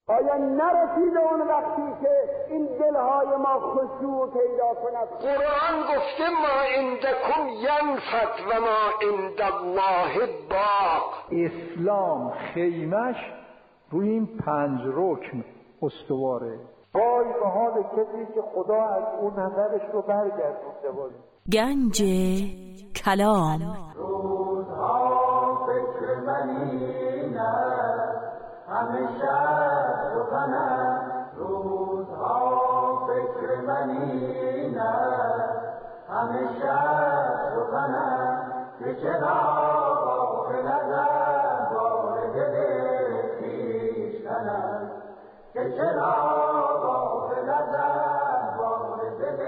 آیا نرسیده اون وقتی که این دلهای ما خشوع پیدا کند؟ قرآن گفته ما عندکم ینفد و ما عند الله باق. اسلام خیمش روی این 5 رکن استواره. وای به حال کسی که خدا از اون نظرش رو برگردونده باشه. گنج کلام. روزها فکر منی نه همه شب سخنم، روزها فکر منی نه همه شب سخنم، که چرا غافل ازم بار دل خویشتنم، که چرا غافل ازم بار دل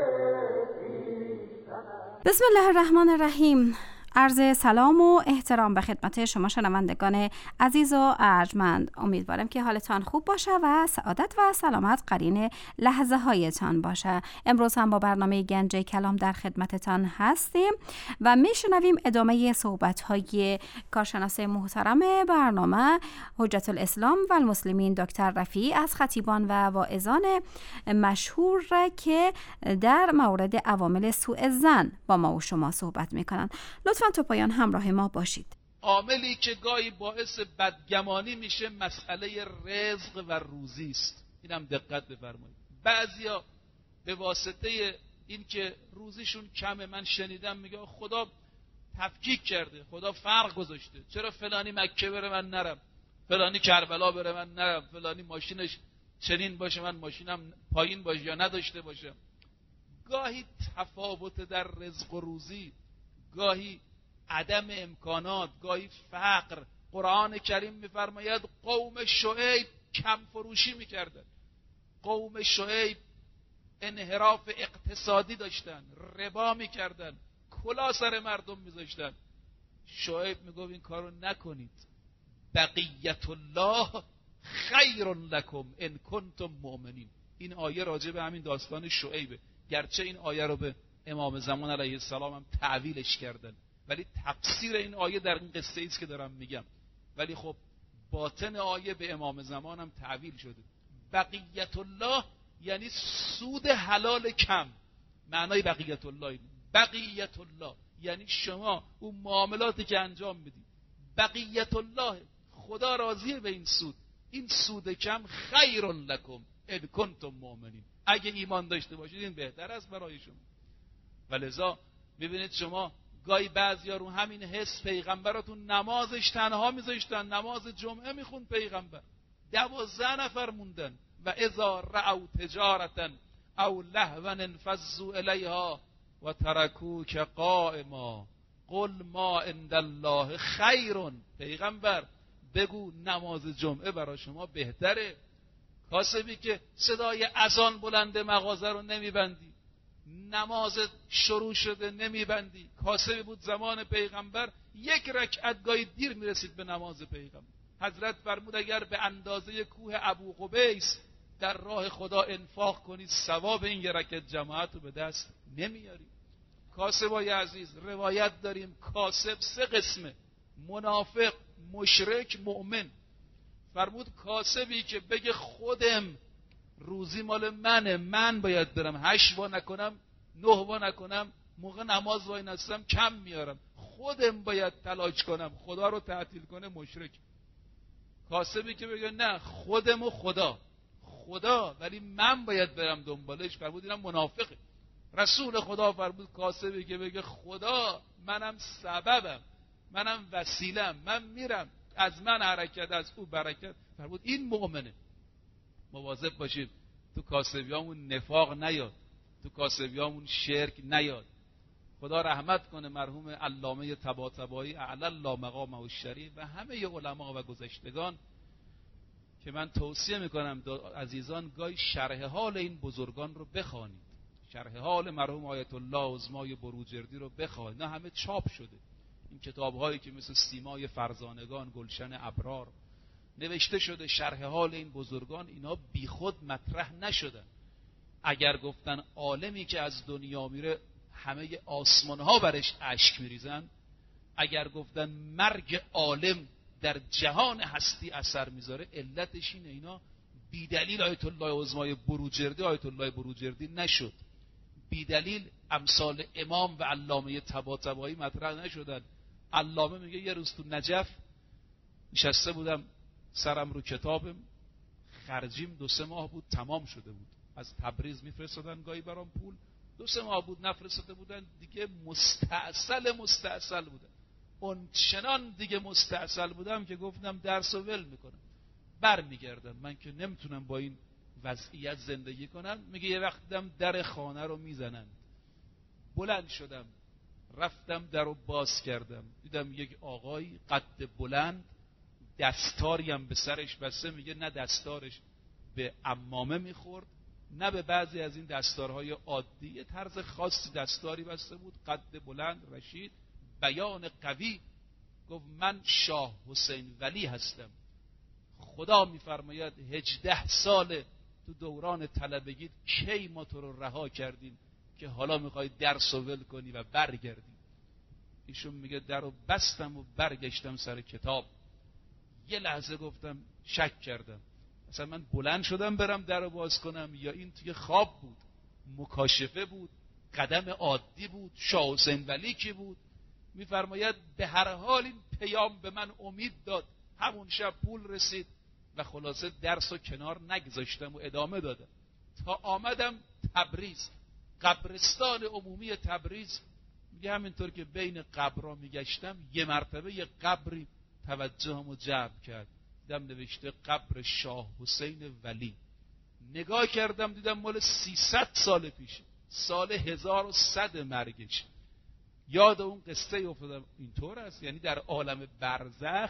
خویشتنم. بسم الله الرحمن الرحیم. عرض سلام و احترام به خدمت شما شنوندگان عزیز و ارجمند. امیدوارم که حالتان خوب باشه و سعادت و سلامت قرین لحظه هایتان باشه. امروز هم با برنامه گنج کلام در خدمتتان هستیم و میشنویم ادامه صحبت های کارشناس محترم برنامه حجت الاسلام و المسلمین دکتر رفیعی از خطیبان و واعظان مشهور که در مورد عوامل سوء ظن با ما و شما صحبت میکنن. لطفاً تا پایان همراه ما باشید. عاملی که گاهی باعث بدگمانی میشه مسئله رزق و روزی است. اینم دقت بفرمایید. بعضیا به واسطه این که روزیشون کمه، من شنیدم میگه خدا تفکیک کرده، خدا فرق گذاشته، چرا فلانی مکه بره من نرم، فلانی کربلا بره من نرم، فلانی ماشینش چنین باشه من ماشینم پایین باشه یا نداشته باشم. گاهی تفاوت در رزق و روزی، گاهی عدم امکانات، گاهی فقر. قرآن کریم میفرماید قوم شعیب کم فروشی میکردن، قوم شعیب انحراف اقتصادی داشتن، ربا میکردن، کلا سر مردم میذاشتن. شعیب میگفت این کارو نکنید، بقیت الله خیر لکم ان کنتم مؤمنین. این آیه راجع به همین داستان شعیبه، گرچه این آیه رو به امام زمان علیه السلام هم تعویلش کردن، ولی تفسیر این آیه در این قصه ایست که دارم میگم، ولی خب باطن آیه به امام زمان هم تعویل شده. بقیت الله یعنی سود حلال کم. معنای بقیت الله این. بقیت الله یعنی شما اون معاملاتی که انجام میدید، بقیت الله خدا راضیه به این سود، این سود کم خیر لکم ان کنتم مؤمنین. اگه ایمان داشته باشید این بهتر است برای شما. ولذا میبینید شما گاهی بعضیا رو همین حس پیغمبراتون نمازش تنها میذاشتن، نماز جمعه میخوند پیغمبر، 12 نفر موندن. و اذا رأوا تجارتا او لهوا انفضوا الیها و ترکوک قائما قل ما عند الله خیر. پیغمبر بگو نماز جمعه برای شما بهتره. کاسبی که صدای اذان بلند مغازه رو نمیبندی، نماز شروع شده نمیبندی. کاسبی بود زمان پیغمبر 1 رکعت گاهی دیر میرسید به نماز پیغمبر. حضرت فرمود اگر به اندازه کوه ابو قبیس در راه خدا انفاق کنید ثواب این 1 رکعت جماعت رو به دست نمیاری. کاسبای عزیز روایت داریم کاسب 3 قسمه: منافق، مشرک، مؤمن. فرمود کاسبی که بگه خودم روزی مال منه، من باید برم 8 وا نکنم 9 وا نکنم، موقع نماز وای نستم کم میارم، خودم باید تلاش کنم خدا رو تعطیل کنه، مشرک. کاسبی که بگه نه خودم و خدا ولی من باید برم دنبالش، فرمود اینم منافقه. رسول خدا فرمود کاسبی که بگه خدا منم سببم، منم وسیلم، من میرم، از من حرکت از او برکت، فرمود این مؤمنه. مواظب باشید تو کاسبیامون نفاق نیاد، تو کاسبیامون شرک نیاد. خدا رحمت کنه مرحوم علامه طباطبایی اعلی الله مقامه الشریف و همه علما و گذشتگان که من توصیه میکنم عزیزان گاهی شرح حال این بزرگان رو بخوانید. شرح حال مرحوم آیت الله عظمای بروجردی رو بخوانید. نه همه چاپ شده این کتاب‌هایی که مثل سیمای فرزانگان، گلشن ابرار نوشته شده. شرح حال این بزرگان اینا بیخود مطرح نشدن. اگر گفتن عالمی که از دنیا میره همه آسمان‌ها برش اشک میریزن، اگر گفتن مرگ عالم در جهان هستی اثر میذاره، علتش اینه اینا بیدلیل آیت الله عظمای بروجردی آیت الله بروجردی نشد، بیدلیل امثال امام و علامه طباطبایی مطرح نشدن. علامه میگه یه روز تو نجف نشسته بودم، سرم رو کتابم، خرجیم 2-3 ماه بود تمام شده بود. از تبریز میفرستادن گاهی برام پول، 2-3 ماه بود نفرستاده بودن، دیگه مستعسل بودن. اون چنان دیگه مستعسل بودم که گفتم درس و ول میکنم، برمیگردم، من که نمیتونم با این وضعیت زندگی کنم. میگه یه وقت دیدم در خانه رو میزنن، بلند شدم رفتم در رو باز کردم، دیدم یک آقای قد بلند، دستاری هم به سرش بسته. میگه نه دستارش به عمامه میخورد نه به بعضی از این دستارهای عادی، یه طرز خاصی دستاری بسته بود، قد بلند، رشید، بیان قوی. گفت من شاه حسین ولی هستم، خدا میفرماید 18 ساله تو دوران طلبگی کی ما تو رو رها کردیم که حالا میخوای درس و ول کنی و برگردی. ایشون میگه در رو بستم و برگشتم سر کتاب. یه لحظه گفتم شک کردم، مثلا من بلند شدم برم در رو باز کنم یا این توی خواب بود، مکاشفه بود، قدم عادی بود، شاه حسین ولی کی بود. میفرماید به هر حال این پیام به من امید داد. همون شب پول رسید و خلاصه درس و کنار نگذاشتم و ادامه دادم تا آمدم تبریز، قبرستان عمومی تبریز. میگه همینطور که بین قبرها میگشتم یه مرتبه یه قبری توجهمو جلب کرد، دیدم نوشته قبر شاه حسین ولی. نگاه کردم دیدم مال 300 سال پیش، سال 1100 مرگش. یاد اون قصه افتادم. اینطور است، یعنی در عالم برزخ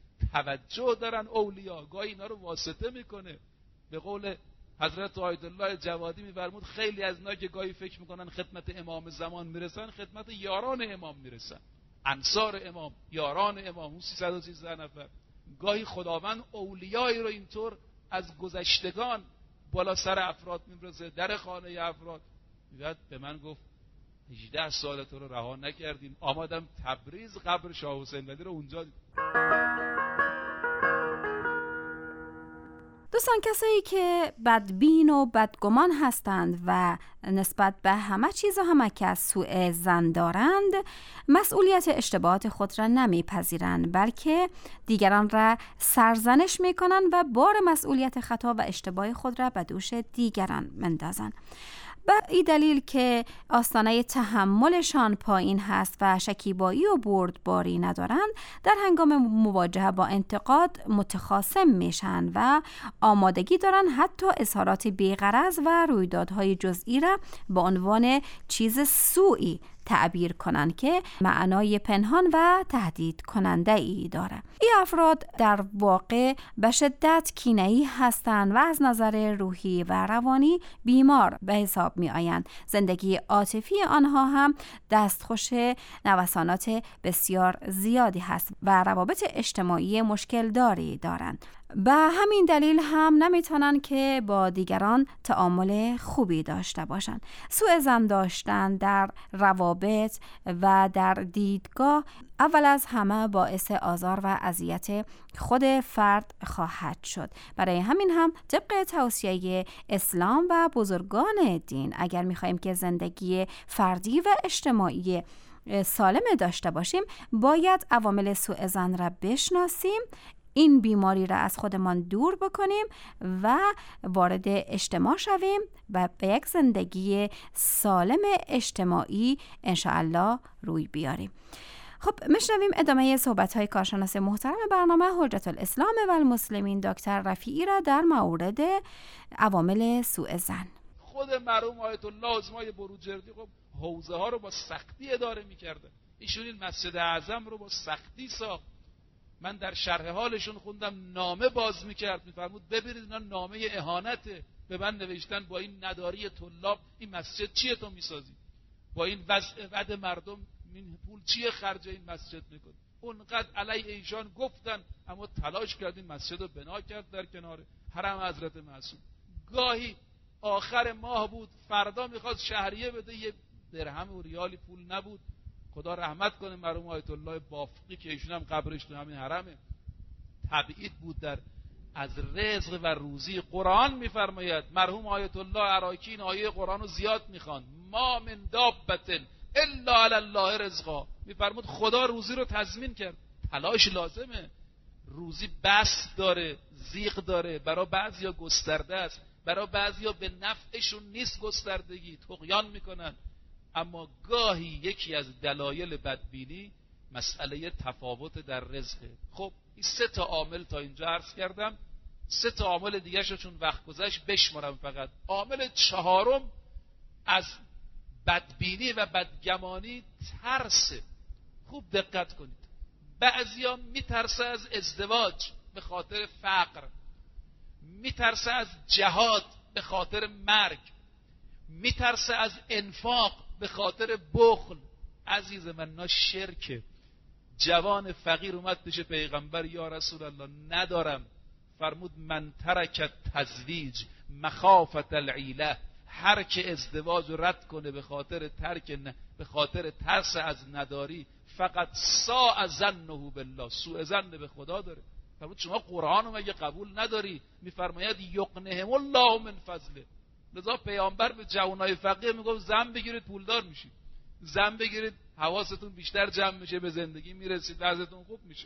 توجه دارن اولیاء، گاهی اینا رو واسطه میکنه. به قول حضرت آیت الله جوادی میفرمود خیلی از اینا که گاهی فکر میکنن خدمت امام زمان میرسن، خدمت یاران امام میرسن، انصار امام، یاران امام، اون 313 نفر. گاهی خداوند اولیایی رو اینطور از گذشتگان بالا سر افراد میبرزه، در خانه افراد. بعد به من گفت 18 سال تو رو رها نکردیم، آمدم تبریز قبر شاه حسین ولی رو اونجا دیدم. دوستان، کسایی که بدبین و بدگمان هستند و نسبت به همه چیز و همه کس سوء ظن دارند، مسئولیت اشتباهات خود را نمیپذیرند، بلکه دیگران را سرزنش میکنند و بار مسئولیت خطا و اشتباه خود را به دوش دیگران مندازند. به این دلیل که آستانه تحملشان پایین هست و شکیبایی و بردباری ندارند، در هنگام مواجهه با انتقاد متخاصم میشن و آمادگی دارن حتی اظهارات بی‌غرض و رویدادهای جزئی را به عنوان چیز سوئی تعبیر کنن که معنای پنهان و تهدید کننده ای داره. این افراد در واقع به شدت کینه‌ای هستند و از نظر روحی و روانی بیمار به حساب می آیند. زندگی عاطفی آنها هم دستخوش نوسانات بسیار زیادی هست و روابط اجتماعی مشکل داری دارند. به همین دلیل هم نمیتونن که با دیگران تعامل خوبی داشته باشن. سوء ظن داشتن در روابط و در دیدگاه اول از همه باعث آزار و اذیت خود فرد خواهد شد. برای همین هم طبق توصیه اسلام و بزرگان دین، اگر میخوایم که زندگی فردی و اجتماعی سالم داشته باشیم، باید عوامل سوء ظن را بشناسیم، این بیماری را از خودمان دور بکنیم و وارد اجتماع شویم و به یک زندگی سالم اجتماعی انشاءالله روی بیاریم. خب میشنویم ادامه صحبت‌های کارشناس محترم برنامه حجت الاسلام و المسلمین دکتر رفیعی را در مورد عوامل سوء ظن. خود مرحوم آیت الله عظمای بروجردی خب حوزه ها رو با سختی اداره می‌کرده. ایشون این مسجد اعظم رو با سختی ساخت. من در شرح حالشون خوندم نامه باز میکرد، میفرمود ببینید اینا نامه اهانته، به من نوشتن با این نداری طلاب این مسجد چیه تو میسازی، با این وضع بد مردم این پول چیه خرج این مسجد میکنی. اونقدر علی ایشان گفتن، اما تلاش کردیم مسجد رو بنا کرد در کنار حرم حضرت معصوم. گاهی آخر ماه بود، فردا میخواست شهریه بده، یه درهم و ریالی پول نبود. خدا رحمت کنه مرحوم آیت الله بافقی که ایشون هم قبرش تو همین حرمه، تبعید بود در از رزق و روزی. قرآن میفرماید، مرحوم آیت الله عراقی این آیه قرآن رو زیاد میخوان، ما من دابة الا علی الله رزقها، میفرمود خدا روزی رو تضمین کرد. تلاش لازمه، روزی بس داره، زیغ داره، برای بعضیا گسترده است، برای بعضیا به نفعشون نیست گستردگی، طغیان میکنن. اما گاهی یکی از دلایل بدبینی مسئله تفاوت در رزقه. خب این 3 عامل تا اینجا عرض کردم. 3 عامل دیگه شو چون وقت گذشت بشمارم فقط. عامل 4 از بدبینی و بدگمانی ترسه. خوب دقت کنید. بعضیا میترسه از ازدواج به خاطر فقر، میترسه از جهاد به خاطر مرگ، میترسه از انفاق به خاطر بخل. عزیز من، نا شرکه. جوان فقیر اومد پیش پیغمبر، یا رسول الله ندارم. فرمود من ترک تزویج مخافت العیله، هر که ازدواج رد کنه به خاطر به خاطر ترس از نداری، فقط ساء ظنه بالله، سوء ظن به خدا داره. فرمود شما قرآن رو مگه قبول نداری؟ میفرماید یقنهم الله من فضله. لذا پیامبر به جوانای فقیر میگفت زن بگیرید پولدار میشید، زن بگیرید حواستون بیشتر جمع میشه، به زندگی میرسید، وضعیتون خوب میشه.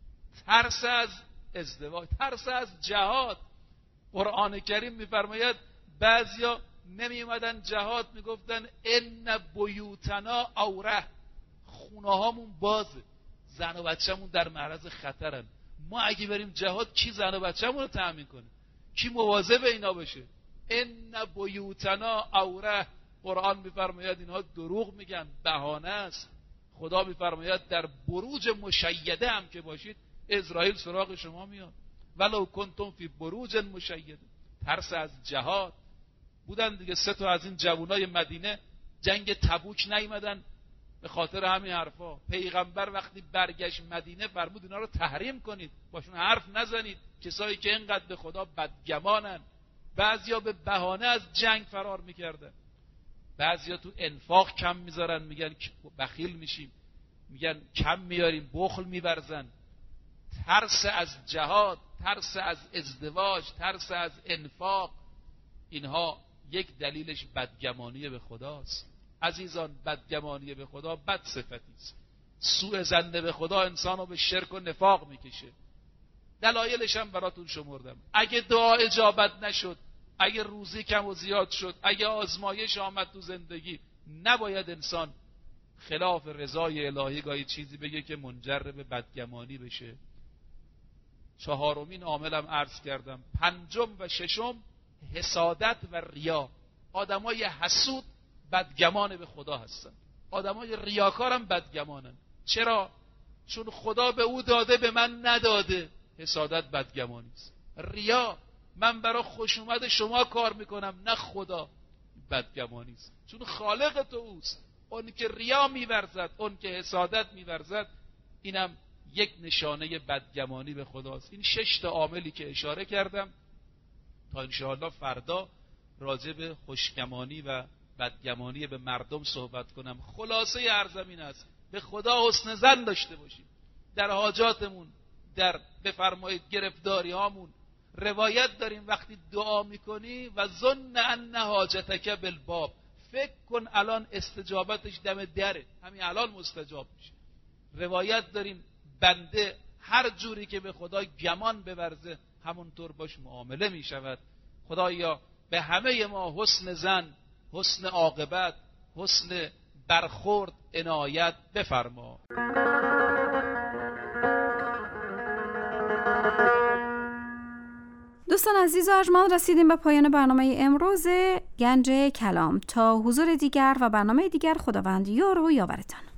ترس از ازدواج، ترس از جهاد. قرآن کریم میفرماید بعضیا نمی اومدن جهاد، میگفتن ان بیوتنا اوره، خونه هامون بازه، زن و بچه‌مون در معرض خطرن. ما اگه بریم جهاد کی زن و بچه‌مون رو تأمین کنه؟ کی مواظب اینا بشه؟ ان بیوتنا اوره. قرآن میفرماید اینها دروغ میگن، بهانه است. خدا میفرماید در بروج مشیده هم که باشید اسرائیل سراغ شما میاد. ولو کنتم فی بروج مشیده. ترس از جهاد بودن دیگه. 3 از این جوانای مدینه جنگ تبوک نیومدن به خاطر همین حرفا. پیغمبر وقتی برگشت مدینه فرمود اینا رو تحریم کنید، باشون حرف نزنید، کسایی که اینقدر به خدا بدگمانن. بعضیا به بهانه از جنگ فرار میکردن، بعضیا تو انفاق کم میذارن، میگن بخیل میشیم، میگن کم میاریم، بخل میورزن. ترس از جهاد، ترس از ازدواج، ترس از انفاق، اینها یک دلیلش بدگمانی به خداست. عزیزان، بدگمانی به خدا بد صفتی است. سوء ظن به خدا انسانو به شرک و نفاق میکشه. دلایلش هم براتون شمردم. اگه دعا اجابت نشد، اگه روزی کم و زیاد شد، اگه آزمایش آمد تو زندگی، نباید انسان خلاف رضای الهی گاهی چیزی بگه که منجر به بدگمانی بشه. 4 عاملم عرض کردم. 5 و 6 حسادت و ریا. آدمای حسود بدگمان به خدا هستن، آدمای ریاکارم بدگمانن. چرا؟ چون خدا به او داده به من نداده. حسادت بدگمانی است. ریا، من برای خوش اومد شما کار میکنم نه خدا، بدگمانی است. چون خالق تو اوست. اون که ریا میورزد، اون که حسادت میورزد، اینم یک نشانه بدگمانی به خداست. این 6 عاملی که اشاره کردم تا انشاءالله فردا راجع به خوشگمانی و بدگمانی به مردم صحبت کنم. خلاصه عرضم این است: به خدا حسن ظن داشته باشیم در حاجاتمون، در بفرمایید گرفتاری هامون. روایت داریم وقتی دعا میکنی و ظن ان حاجتک بالباب، فکر کن الان استجابتش دم دره، همین الان مستجاب میشه. روایت داریم بنده هر جوری که به خدا گمان بورزه همونطور باش معامله میشود. خدایا به همه ما حسن ظن، حسن عاقبت، حسن برخورد عنایت بفرما. دوستان عزیز و ارجمند، رسیدیم به پایان برنامه امروز گنج کلام. تا حضور دیگر و برنامه دیگر، خداوند یار و یاورتان.